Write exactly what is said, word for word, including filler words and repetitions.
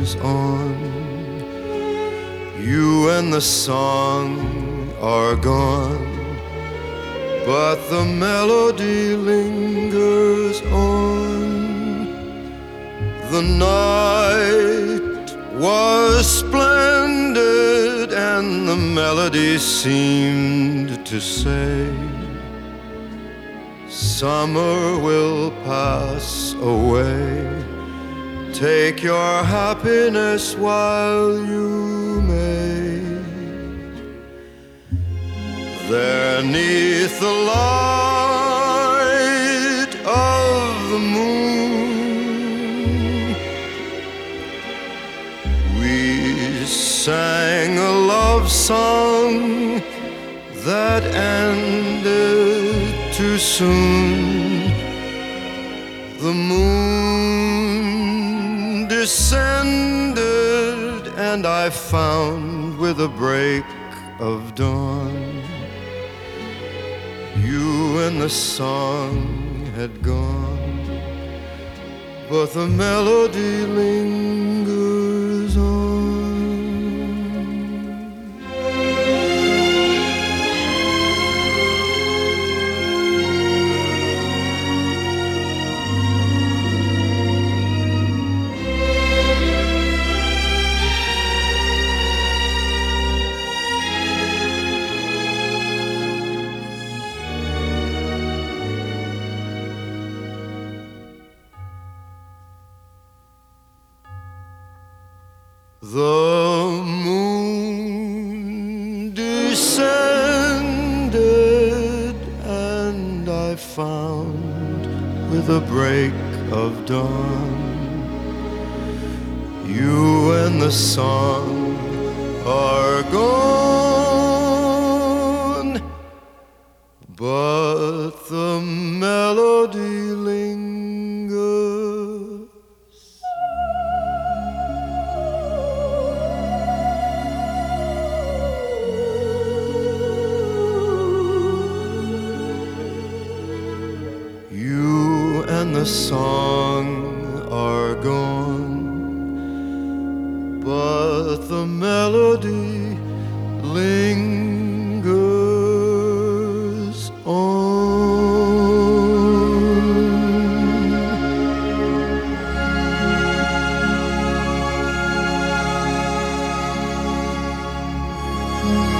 lingers on. You and the song are gone, but the melody lingers on. The night was splendid, and the melody seemed to say, summer will pass away. Take your happiness while you may. There 'neath the light of the moon, we sang a love song that ended too soon. The moon descended, and I found with a break of dawn, you and the song had gone, but the melody lingers on. The moon descended, and I found with a break of dawn, you and the song are gone, but the melody lingers. And the song are gone, but the melody lingers on.